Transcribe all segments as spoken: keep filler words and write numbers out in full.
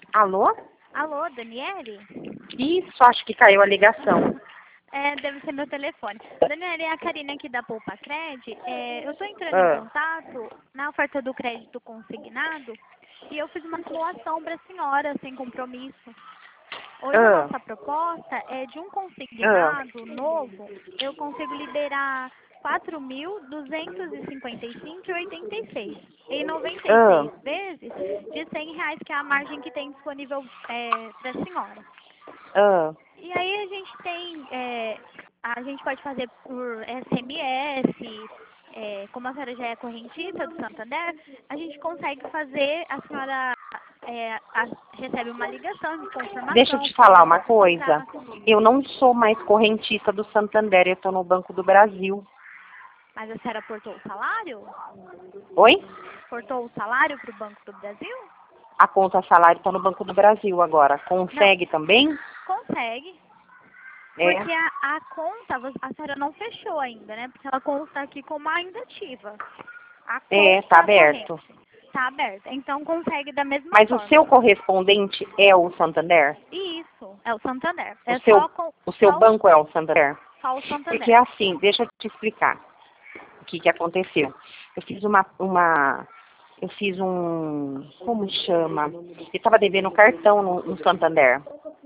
Alô? Alô, Daniele? Isso, acho que caiu a ligação. É, deve ser meu telefone. Daniele, é a Karine aqui da Poupa Cred. É, eu estou entrando em Ah, contato na oferta do crédito consignado e eu fiz uma simulação para a senhora, sem compromisso. Hoje a ah, nossa proposta é de um ah, consignado novo, eu consigo liberar quatro mil duzentos e cinquenta e cinco reais e oitenta e seis centavos em noventa e ah, seis vezes de cem reais, que é a margem que tem disponível é, para a senhora. ah. E aí a gente tem, é, a gente pode fazer por S M S, é, como a senhora já é correntista do Santander, a gente consegue fazer, a senhora é, a- recebe uma ligação de Deixa eu confirmação, te pode falar uma coisa. antecipar. Eu não sou mais correntista do Santander, eu estou no Banco do Brasil. Mas a senhora aportou o salário? Oi? Aportou o salário para o Banco do Brasil? A conta salário está no Banco do Brasil agora. Não, Consegue também? consegue. É. Porque a, a conta, vo- a senhora não fechou ainda, né? Porque ela consta aqui como ainda ativa. A É, tá conta corrente aberto. está aberta. Então consegue da mesma Mas o seu forma. correspondente é o Santander? Isso, é o Santander. O É seu, só, com, o seu só, o, banco é o Santander? só o Porque Santander. é assim, deixa eu te explicar o que, que aconteceu. Eu fiz uma, uma, eu fiz um, como chama? Eu estava devendo cartão no, no Santander.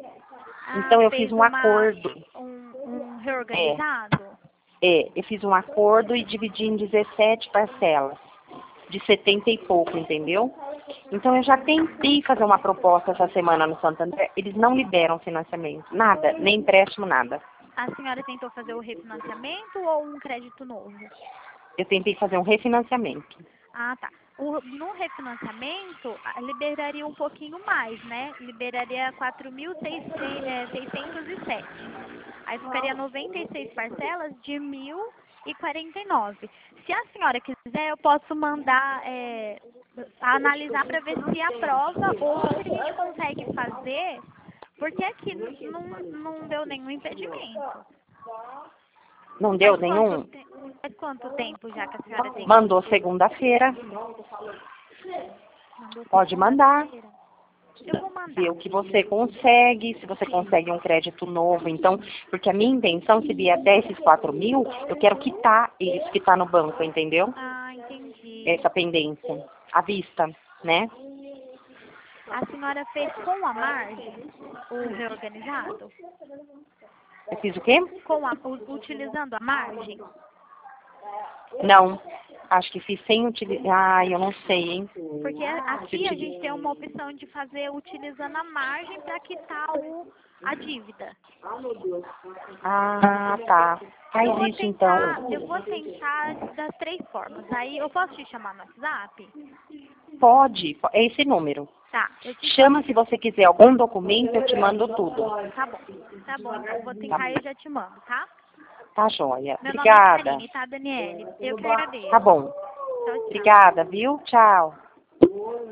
Ah, Então eu fiz fez um uma, acordo. um, um É, reorganizado? é, eu fiz um acordo e dividi em dezessete parcelas, de setenta e pouco, entendeu? Então eu já tentei fazer uma proposta essa semana no Santander, eles não liberam financiamento, nada, nem empréstimo, nada. A senhora tentou fazer o refinanciamento ou um crédito novo? Eu tentei fazer um refinanciamento. Ah, tá. O- no refinanciamento, a- liberaria um pouquinho mais, né? Liberaria quatro mil seiscentos e sete. Aí ficaria noventa e seis parcelas de mil e quarenta e nove. Se a senhora quiser, eu posso mandar é, analisar para ver se aprova ou se a gente consegue fazer, porque aqui n- não, não deu nenhum impedimento. Não deu Faz quanto, nenhum? te- faz quanto tempo já que a senhora tem? Mandou segunda-feira, Mandou pode mandar. segunda-feira. Eu vou Ver mandar. o que você consegue, se você consegue um crédito novo, então, porque a minha intenção, se vier até esses quatro mil, eu quero quitar isso que está no banco, entendeu? Ah, entendi. Essa pendência, à vista, né? A senhora fez com a margem o reorganizado? Eu fiz o quê? Com a, u- utilizando a margem? Não, acho que fiz sem utilizar, ah, eu não sei, hein? Porque Se aqui a utili- gente tem uma opção de fazer utilizando a margem para quitar o, a dívida. Ah, tá. Faz Eu vou isso então. tentar, eu vou tentar das três formas. Aí eu posso te chamar no WhatsApp? Pode, é esse número. Tá, eu te chamo. Chama se você quiser algum documento, eu te mando tudo. Tá bom. Tá bom, então eu vou tentar e eu já te mando, tá? Tá joia. Meu nome é Obrigada. Karine, tá, Daniele? Eu que agradeço. Tá bom. Tchau, tchau. Obrigada, viu? Tchau.